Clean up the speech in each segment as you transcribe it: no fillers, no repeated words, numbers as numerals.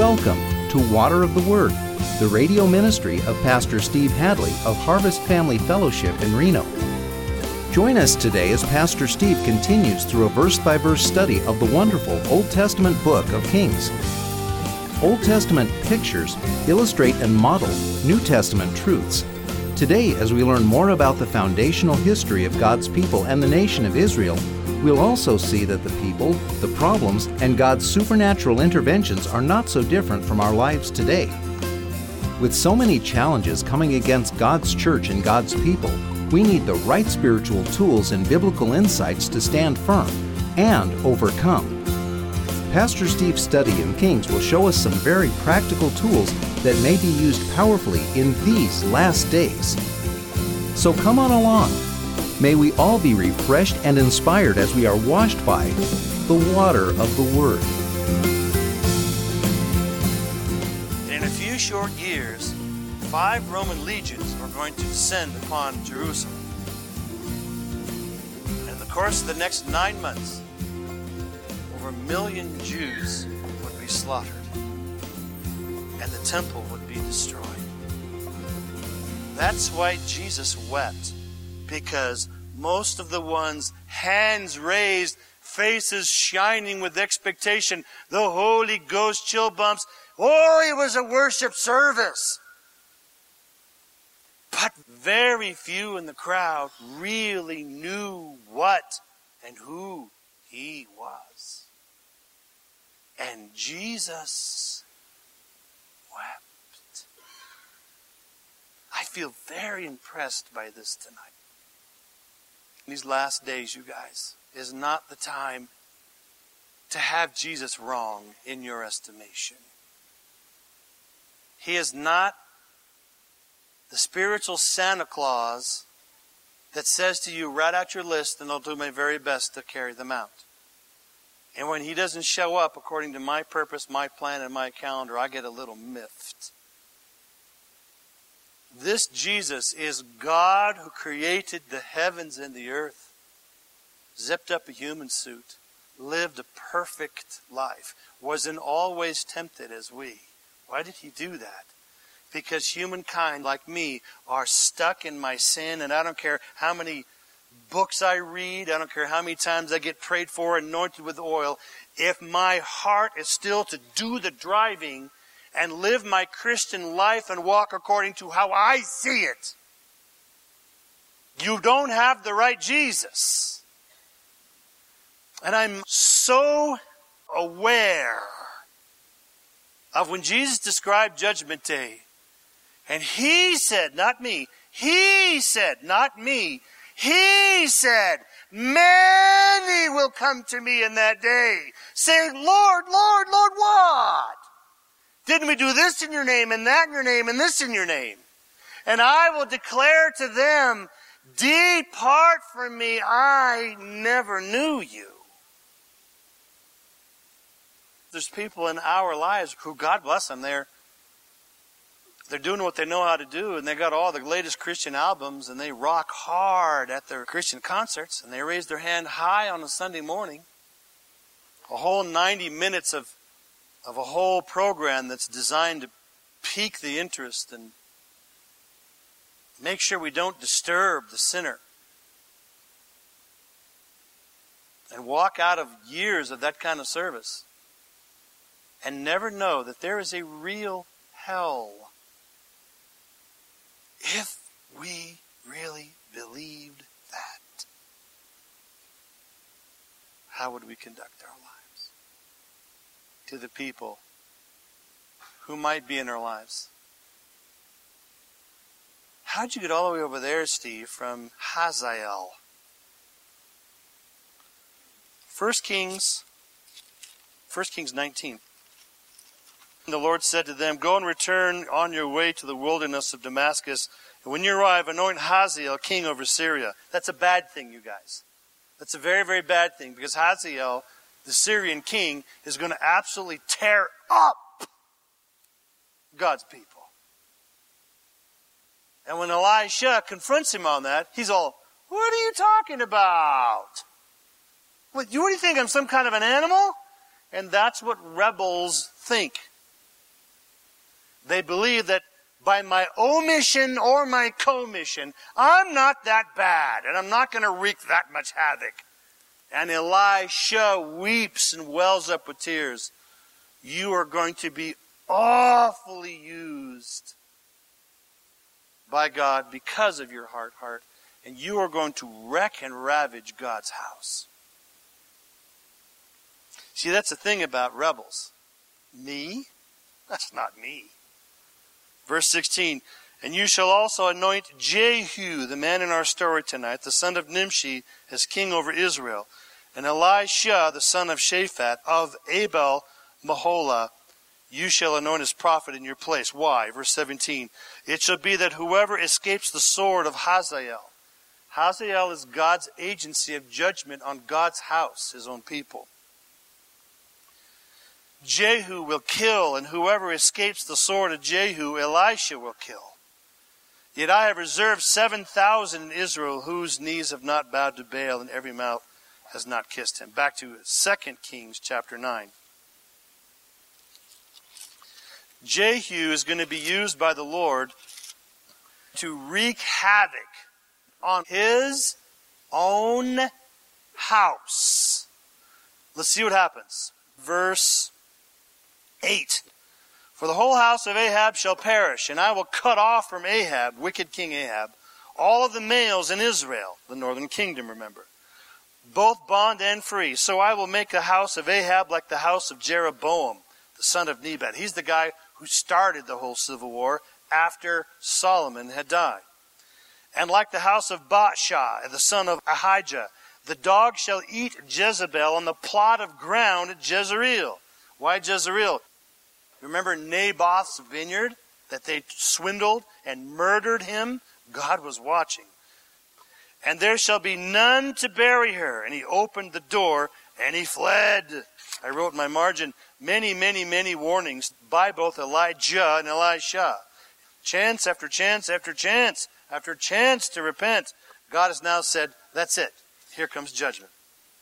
Welcome to Water of the Word, the radio ministry of Pastor Steve Hadley of Harvest Family Fellowship in Reno. Join us today as Pastor Steve continues through a verse-by-verse study of the wonderful Old Testament book of Kings. Old Testament pictures illustrate and model New Testament truths. Today, as we learn more about the foundational history of God's people and the nation of Israel, we'll also see that the people, the problems, and God's supernatural interventions are not so different from our lives today. With so many challenges coming against God's church and God's people, we need the right spiritual tools and biblical insights to stand firm and overcome. Pastor Steve's study in Kings will show us some very practical tools that may be used powerfully in these last days. So come on along. May we all be refreshed and inspired as we are washed by the water of the Word. In a few short years, 5 Roman legions were going to descend upon Jerusalem. And in the course of the next 9 months, over 1 million Jews would be slaughtered, and the temple would be destroyed. That's why Jesus wept, because most of the ones, hands raised, faces shining with expectation, the Holy Ghost chill bumps. Oh, it was a worship service. But very few in the crowd really knew what and who He was. And Jesus wept. I feel very impressed by this tonight. These last days, you guys, is not the time to have Jesus wrong in your estimation. He is not the spiritual Santa Claus that says to you, write out your list and I'll do my very best to carry them out. And when He doesn't show up according to my purpose, my plan, and my calendar, I get a little miffed. This Jesus is God who created the heavens and the earth, zipped up a human suit, lived a perfect life, wasn't always tempted as we. Why did He do that? Because humankind, like me, are stuck in my sin, and I don't care how many books I read, I don't care how many times I get prayed for, anointed with oil, if my heart is still to do the driving and live my Christian life and walk according to how I see it, you don't have the right Jesus. And I'm so aware of when Jesus described Judgment Day, and He said, not me, He said, not me, He said, many will come to me in that day, saying, Lord, Lord, Lord, what? Didn't we do this in your name, and that in your name, and this in your name? And I will declare to them, depart from me, I never knew you. There's people in our lives who, God bless them, they're doing what they know how to do, and they got all the latest Christian albums, and they rock hard at their Christian concerts, and they raise their hand high on a Sunday morning. A whole 90 minutes of a whole program that's designed to pique the interest and make sure we don't disturb the sinner. And walk out of years of that kind of service and never know that there is a real hell. If we really believed that, how would we conduct our lives? To the people who might be in our lives. How'd you get all the way over there, Steve, from Hazael? 1 Kings 19. And the Lord said to them, go and return on your way to the wilderness of Damascus. And when you arrive, anoint Hazael king over Syria. That's a bad thing, you guys. That's a very, very bad thing, because Hazael, the Syrian king, is going to absolutely tear up God's people. And when Elisha confronts him on that, he's all, what are you talking about? What do you think, I'm some kind of an animal? And that's what rebels think. They believe that by my omission or my commission, I'm not that bad, and I'm not going to wreak that much havoc. And Elisha weeps and wells up with tears. You are going to be awfully used by God because of your hard heart, and you are going to wreck and ravage God's house. See, that's the thing about rebels. Me? That's not me. Verse 16, and you shall also anoint Jehu, the man in our story tonight, the son of Nimshi, as king over Israel, and Elisha, the son of Shaphat, of Abel Maholah, you shall anoint as prophet in your place. Why? Verse 17, it shall be that whoever escapes the sword of Hazael. Hazael is God's agency of judgment on God's house, his own people. Jehu will kill, and whoever escapes the sword of Jehu, Elisha will kill. Yet I have reserved 7,000 in Israel whose knees have not bowed to Baal, and every mouth has not kissed him. Back to 2 Kings chapter 9. Jehu is going to be used by the Lord to wreak havoc on his own house. Let's see what happens. Verse 8. For the whole house of Ahab shall perish, and I will cut off from Ahab, wicked King Ahab, all of the males in Israel, the northern kingdom, remember, both bond and free. So I will make the house of Ahab like the house of Jeroboam, the son of Nebat. He's the guy who started the whole civil war after Solomon had died. And like the house of Baasha, the son of Ahijah, the dog shall eat Jezebel on the plot of ground at Jezreel. Why Jezreel? Remember Naboth's vineyard that they swindled and murdered him? God was watching. And there shall be none to bury her. And he opened the door and he fled. I wrote in my margin many, many, many warnings by both Elijah and Elisha. Chance after chance after chance after chance to repent. God has now said, that's it. Here comes judgment.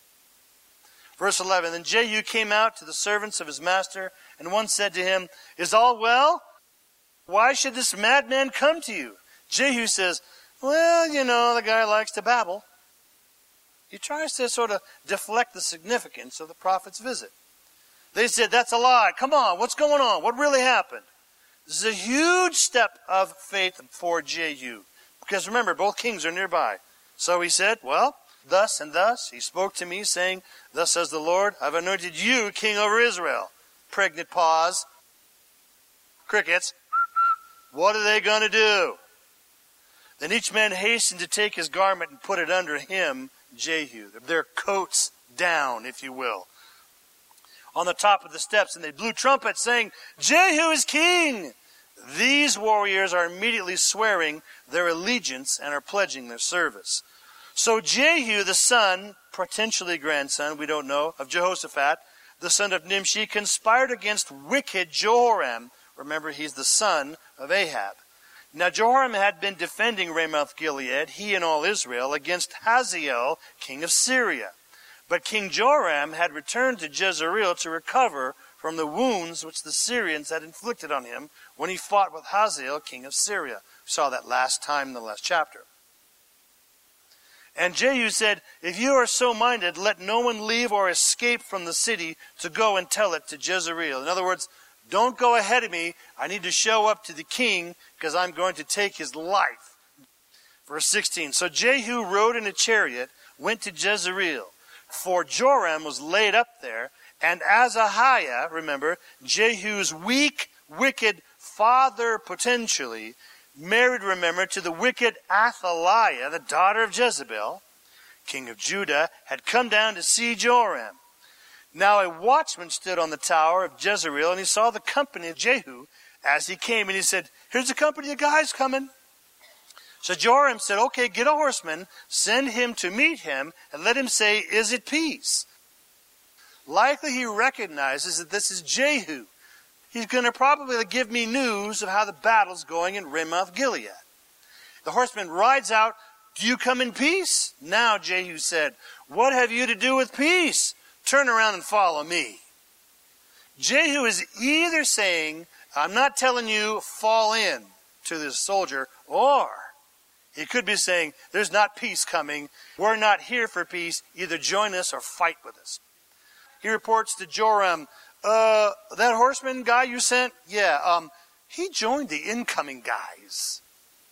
Verse 11, then Jehu came out to the servants of his master, and one said to him, is all well? Why should this madman come to you? Jehu says, well, you know, the guy likes to babble. He tries to sort of deflect the significance of the prophet's visit. They said, that's a lie. Come on, what's going on? What really happened? This is a huge step of faith for Jehu. Because remember, both kings are nearby. So he said, well, thus and thus he spoke to me, saying, thus says the Lord, I've anointed you king over Israel. Pregnant pause. Crickets. What are they going to do? Then each man hastened to take his garment and put it under him, Jehu. Their coats down, if you will, on the top of the steps. And they blew trumpets, saying, Jehu is king. These warriors are immediately swearing their allegiance and are pledging their service. So Jehu, the son, potentially grandson, we don't know, of Jehoshaphat, the son of Nimshi, conspired against wicked Jehoram. Remember, he's the son of Ahab. Now Jehoram had been defending Ramoth-Gilead, he and all Israel, against Hazael, king of Syria. But King Joram had returned to Jezreel to recover from the wounds which the Syrians had inflicted on him when he fought with Hazael, king of Syria. We saw that last time in the last chapter. And Jehu said, if you are so minded, let no one leave or escape from the city to go and tell it to Jezreel. In other words, don't go ahead of me. I need to show up to the king because I'm going to take his life. Verse 16, so Jehu rode in a chariot, went to Jezreel, for Joram was laid up there, and Azahiah, remember, Jehu's weak, wicked father potentially, married, remember, to the wicked Athaliah, the daughter of Jezebel, king of Judah, had come down to see Joram. Now a watchman stood on the tower of Jezreel, and he saw the company of Jehu as he came, and he said, here's a company of guys coming. So Joram said, okay, get a horseman, send him to meet him, and let him say, is it peace? Likely he recognizes that this is Jehu. He's going to probably give me news of how the battle's going in Ramoth-Gilead. The horseman rides out, do you come in peace? Now Jehu said, what have you to do with peace? Turn around and follow me. Jehu is either saying, I'm not telling you fall in to this soldier, or he could be saying, there's not peace coming. We're not here for peace. Either join us or fight with us. He reports to Joram, that horseman guy you sent? Yeah, he joined the incoming guys.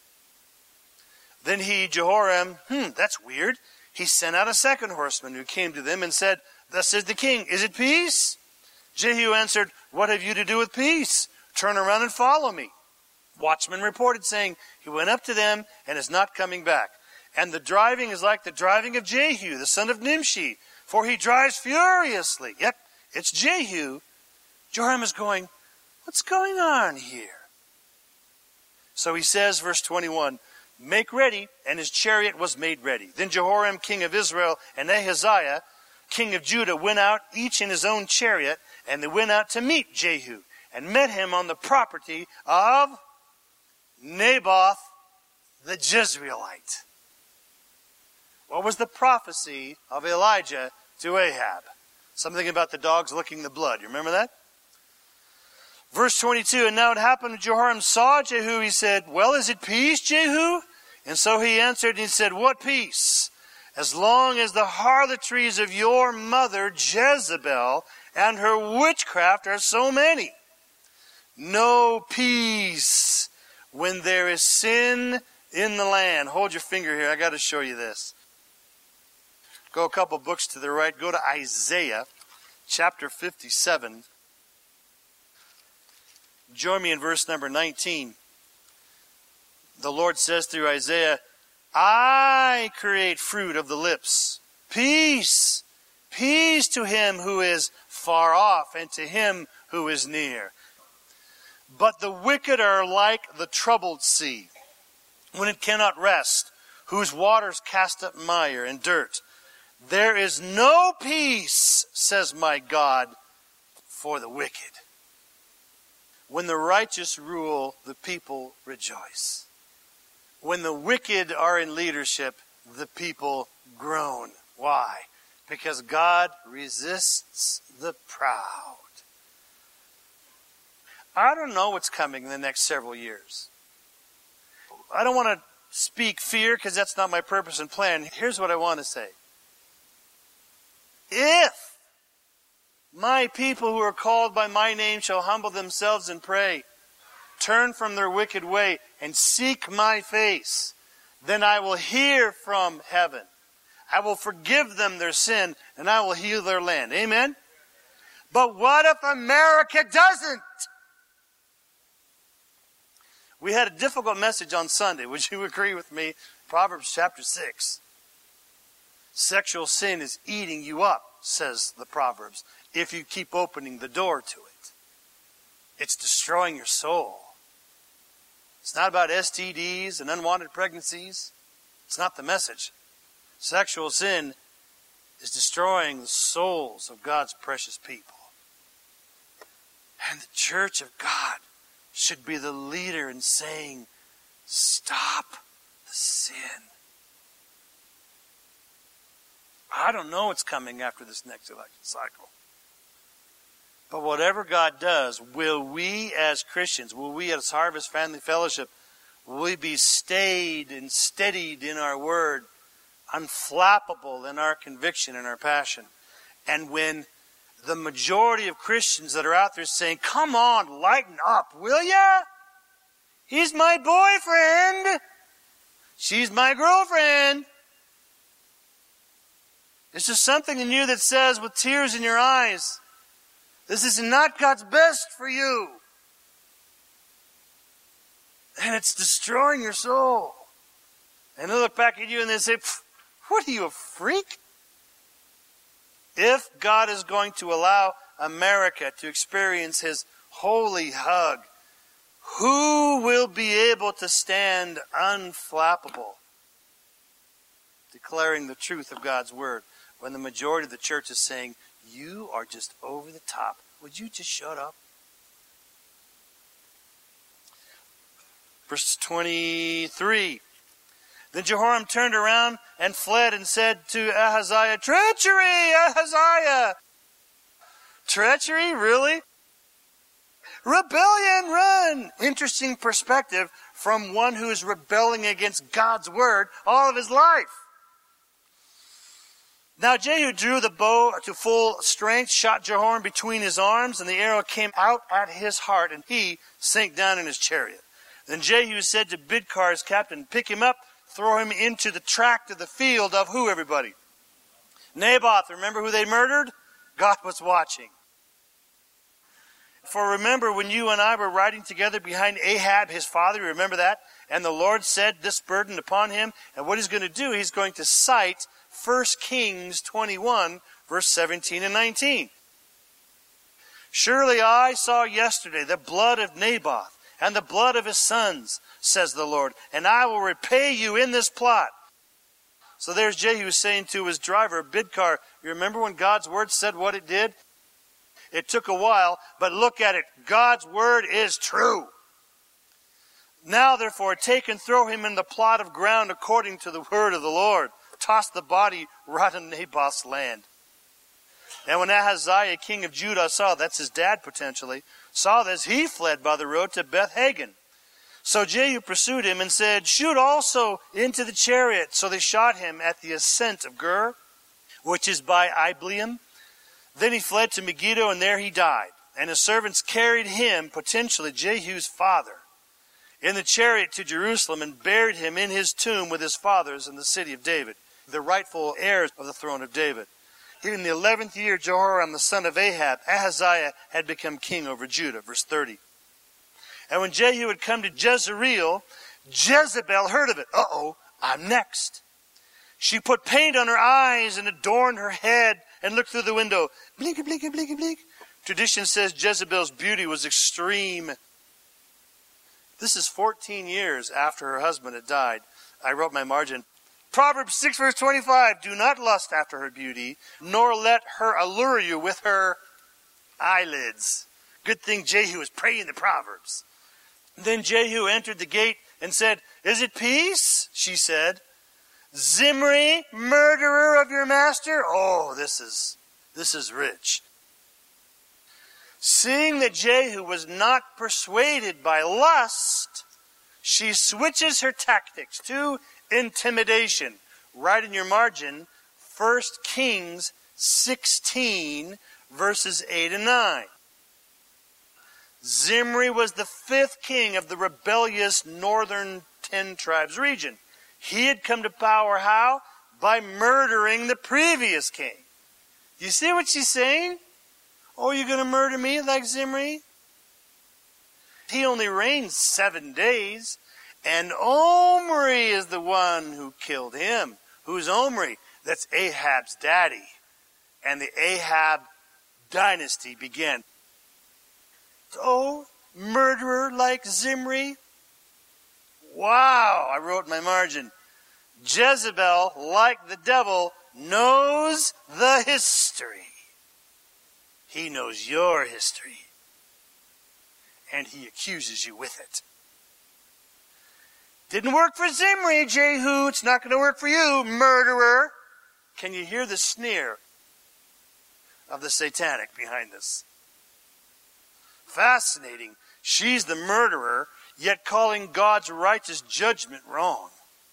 Then Jehoram, that's weird. He sent out a second horseman who came to them and said, thus says the king, is it peace? Jehu answered, what have you to do with peace? Turn around and follow me. Watchman reported, saying, he went up to them and is not coming back. And the driving is like the driving of Jehu, the son of Nimshi, for he drives furiously. Yep, it's Jehu. Joram is going, what's going on here? So he says, verse 21, make ready, and his chariot was made ready. Then Jehoram, king of Israel, and Ahaziah, king of Judah, went out, each in his own chariot, and they went out to meet Jehu, and met him on the property of Naboth the Jezreelite. What was the prophecy of Elijah to Ahab? Something about the dogs licking the blood. You remember that? Verse 22, and now it happened when Jehoram saw Jehu, he said, well, is it peace, Jehu? And so he answered and he said, what peace? As long as the harlotries of your mother Jezebel and her witchcraft are so many. No peace when there is sin in the land. Hold your finger here. I got to show you this. Go a couple books to the right. Go to Isaiah chapter 57. Join me in verse number 19. The Lord says through Isaiah, I create fruit of the lips. Peace. Peace to him who is far off and to him who is near. But the wicked are like the troubled sea, when it cannot rest, whose waters cast up mire and dirt. There is no peace, says my God, for the wicked. When the righteous rule, the people rejoice. When the wicked are in leadership, the people groan. Why? Because God resists the proud. I don't know what's coming in the next several years. I don't want to speak fear because that's not my purpose and plan. Here's what I want to say. If my people who are called by my name shall humble themselves and pray, turn from their wicked way, and seek my face, then I will hear from heaven. I will forgive them their sin, and I will heal their land. Amen? But what if America doesn't? We had a difficult message on Sunday. Would you agree with me? Proverbs chapter 6. Sexual sin is eating you up, says the Proverbs, if you keep opening the door to it. It's destroying your soul. It's not about STDs and unwanted pregnancies. It's not the message. Sexual sin is destroying the souls of God's precious people. And the church of God should be the leader in saying, stop the sin. I don't know what's coming after this next election cycle. But whatever God does, will we as Christians, will we as Harvest Family Fellowship, will we be stayed and steadied in our word, unflappable in our conviction and our passion? And when the majority of Christians that are out there saying, come on, lighten up, will ya? He's my boyfriend. She's my girlfriend. It's just something in you that says with tears in your eyes, this is not God's best for you. And it's destroying your soul. And they look back at you and they say, what are you, a freak? If God is going to allow America to experience His holy hug, who will be able to stand unflappable, declaring the truth of God's Word, when the majority of the church is saying, you are just over the top. Would you just shut up? Verse 23. Then Jehoram turned around and fled and said to Ahaziah, treachery, Ahaziah! Treachery? Really? Rebellion, run! Interesting perspective from one who is rebelling against God's word all of his life. Now Jehu drew the bow to full strength, shot Jehoram between his arms, and the arrow came out at his heart, and he sank down in his chariot. Then Jehu said to Bidkar, his captain, pick him up, throw him into the tract of the field of who, everybody? Naboth. Remember who they murdered? God was watching. For remember when you and I were riding together behind Ahab, his father, remember that? And the Lord said this burden upon him, and what he's going to do, he's going to cite 1 Kings 21, verse 17 and 19. Surely I saw yesterday the blood of Naboth and the blood of his sons, says the Lord, and I will repay you in this plot. So there's Jehu saying to his driver, Bidkar, you remember when God's word said what it did? It took a while, but look at it. God's word is true. Now therefore take and throw him in the plot of ground according to the word of the Lord. Toss the body right on Naboth's land. And when Ahaziah, king of Judah, saw, that's his dad potentially, saw this, he fled by the road to Beth-Hagan. So Jehu pursued him and said, shoot also into the chariot. So they shot him at the ascent of Gur, which is by Ibleam. Then he fled to Megiddo, and there he died. And his servants carried him, potentially Jehu's father, in the chariot to Jerusalem, and buried him in his tomb with his fathers in the city of David, the rightful heirs of the throne of David. In the 11th year, Jehoram, the son of Ahab, Ahaziah, had become king over Judah. Verse 30. And when Jehu had come to Jezreel, Jezebel heard of it. I'm next. She put paint on her eyes and adorned her head and looked through the window. Blink, blink, blink, blink. Tradition says Jezebel's beauty was extreme. This is 14 years after her husband had died. I wrote my margin. Proverbs 6 verse 25, do not lust after her beauty, nor let her allure you with her eyelids. Good thing Jehu was praying the Proverbs. Then Jehu entered the gate and said, is it peace? She said, Zimri, murderer of your master? Oh, this is rich. Seeing that Jehu was not persuaded by lust, she switches her tactics to intimidation. Write in your margin, 1 Kings 16, verses 8 and 9. Zimri was the 5th king of the rebellious northern 10 tribes region. He had come to power how? By murdering the previous king. You see what she's saying? Oh, you're going to murder me like Zimri? He only reigned 7 days. And Omri is the one who killed him. Who's Omri? That's Ahab's daddy. And the Ahab dynasty began. Oh, murderer like Zimri? Wow, I wrote in my margin. Jezebel, like the devil, knows the history. He knows your history. And he accuses you with it. Didn't work for Zimri, Jehu. It's not going to work for you, murderer. Can you hear the sneer of the satanic behind this? Fascinating. She's the murderer, yet calling God's righteous judgment wrong.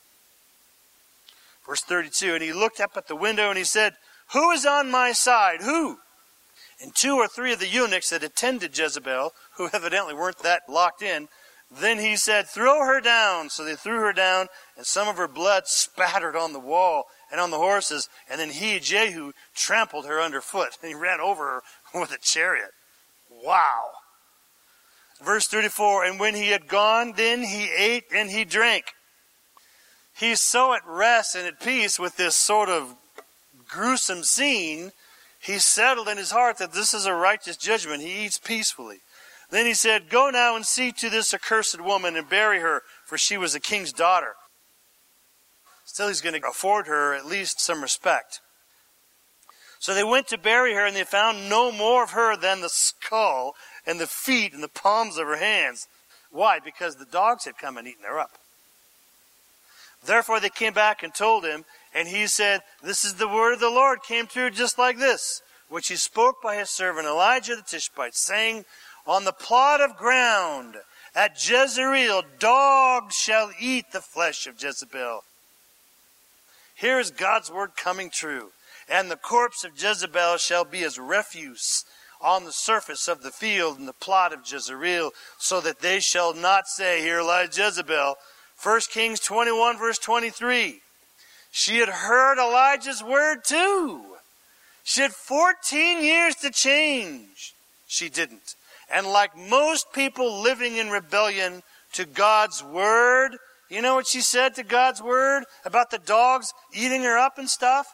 Verse 32, and he looked up at the window and he said, who is on my side? Who? And 2 or 3 of the eunuchs that attended Jezebel, who evidently weren't that locked in, then he said, throw her down. So they threw her down, and some of her blood spattered on the wall and on the horses. And then he, Jehu, trampled her underfoot. And he ran over her with a chariot. Wow. Verse 34, and when he had gone, then he ate and he drank. He's so at rest and at peace with this sort of gruesome scene, he settled in his heart that this is a righteous judgment. He eats peacefully. Then he said, go now and see to this accursed woman and bury her, for she was a king's daughter. Still, he's going to afford her at least some respect. So they went to bury her, and they found no more of her than the skull and the feet and the palms of her hands. Why? Because the dogs had come and eaten her up. Therefore they came back and told him, and he said, this is the word of the Lord, came through just like this, which he spoke by his servant Elijah the Tishbite, saying, On the plot of ground at Jezreel, dogs shall eat the flesh of Jezebel. Here is God's word coming true. And the corpse of Jezebel shall be as refuse on the surface of the field in the plot of Jezreel, so that they shall not say, here lies Jezebel. 1 Kings 21 verse 23. She had heard Elijah's word too. She had 14 years to change. She didn't. And like most people living in rebellion to God's word, you know what she said to God's word about the dogs eating her up and stuff?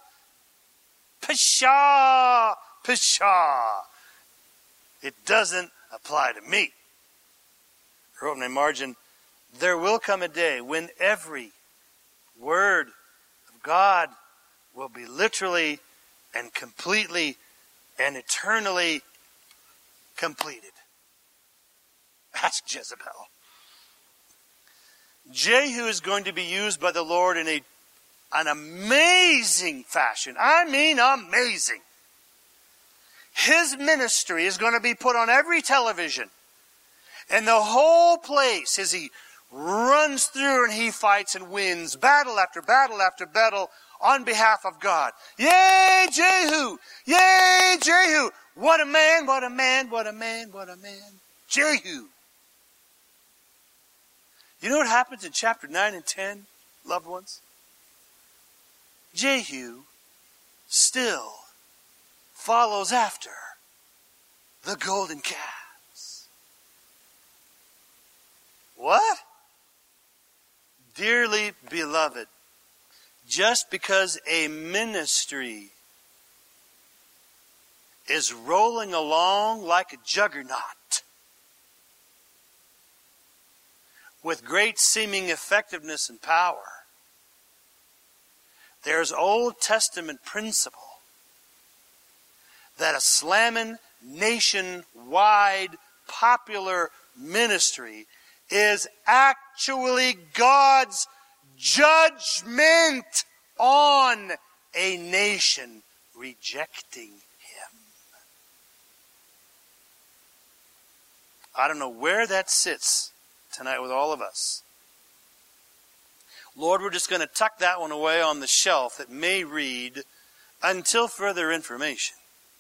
Pshaw! Pshaw! It doesn't apply to me. I wrote in my margin, there will come a day when every word of God will be literally and completely and eternally completed. Ask Jezebel. Jehu is going to be used by the Lord in an amazing fashion. I mean amazing. His ministry is going to be put on every television. And the whole place, as he runs through and he fights and wins battle after battle after battle on behalf of God. Yay, Jehu! Yay, Jehu! What a man, what a man, what a man, what a man. Jehu. You know what happens in chapter 9 and 10, loved ones? Jehu still follows after the golden calves. What? Dearly beloved, just because a ministry is rolling along like a juggernaut with great seeming effectiveness and power, there's Old Testament principle that a slamming nationwide popular ministry is actually God's judgment on a nation rejecting Him. I don't know where that sits tonight with all of us. Lord, we're just going to tuck that one away on the shelf that may read until further information.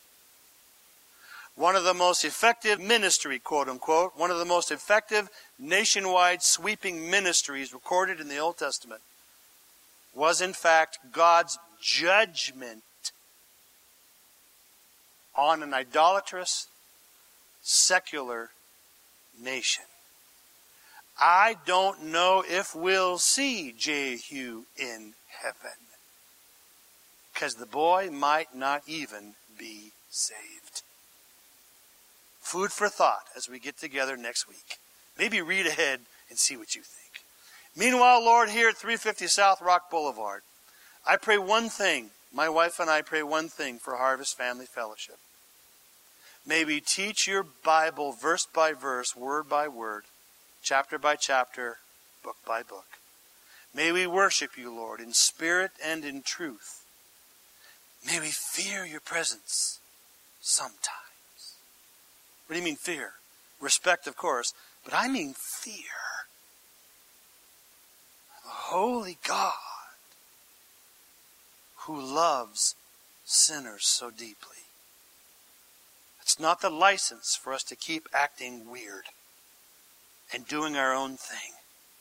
One of the most effective ministry, quote unquote, one of the most effective nationwide sweeping ministries recorded in the Old Testament was in fact God's judgment on an idolatrous, secular nation. I don't know if we'll see Jehu in heaven, because the boy might not even be saved. Food for thought as we get together next week. Maybe read ahead and see what you think. Meanwhile, Lord, here at 350 South Rock Boulevard, I pray one thing. My wife and I pray one thing for Harvest Family Fellowship. May we teach your Bible verse by verse, word by word, chapter by chapter, book by book. May we worship you, Lord, in spirit and in truth. May we fear your presence sometimes. What do you mean fear? Respect, of course, but I mean fear. The holy God who loves sinners so deeply. It's not the license for us to keep acting weird and doing our own thing.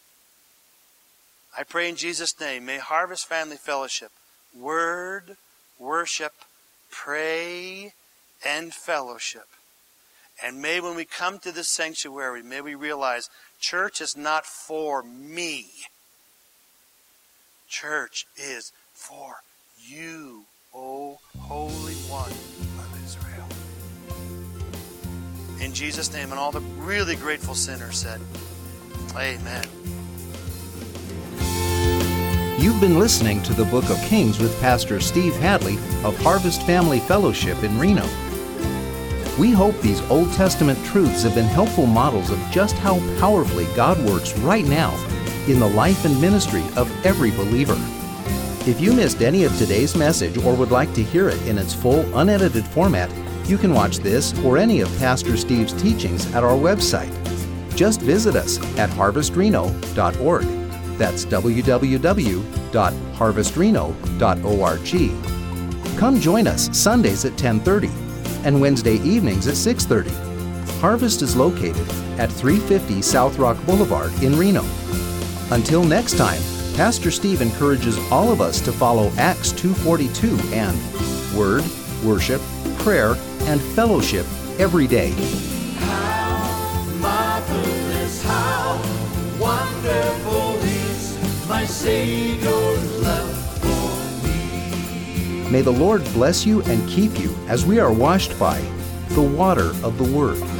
I pray in Jesus' name, may Harvest Family Fellowship, word, worship, pray, and fellowship. And may when we come to this sanctuary, may we realize church is not for me. Church is for you, O Holy One of Israel. In Jesus' name, and all the really grateful sinners said, amen. You've been listening to the Book of Kings with Pastor Steve Hadley of Harvest Family Fellowship in Reno. We hope these Old Testament truths have been helpful models of just how powerfully God works right now in the life and ministry of every believer. If you missed any of today's message or would like to hear it in its full, unedited format, You can watch this or any of Pastor Steve's teachings at our website. Just visit us at harvestreno.org. That's www.harvestreno.org. Come join us Sundays at 10:30 and Wednesday evenings at 6:30. Harvest is located at 350 South Rock Boulevard in Reno. Until next time, Pastor Steve encourages all of us to follow Acts 2:42 and Word, Worship, Prayer, and Fellowship every day. How marvelous, how wonderful is my Savior's love for me. May the Lord bless you and keep you as we are washed by the water of the Word.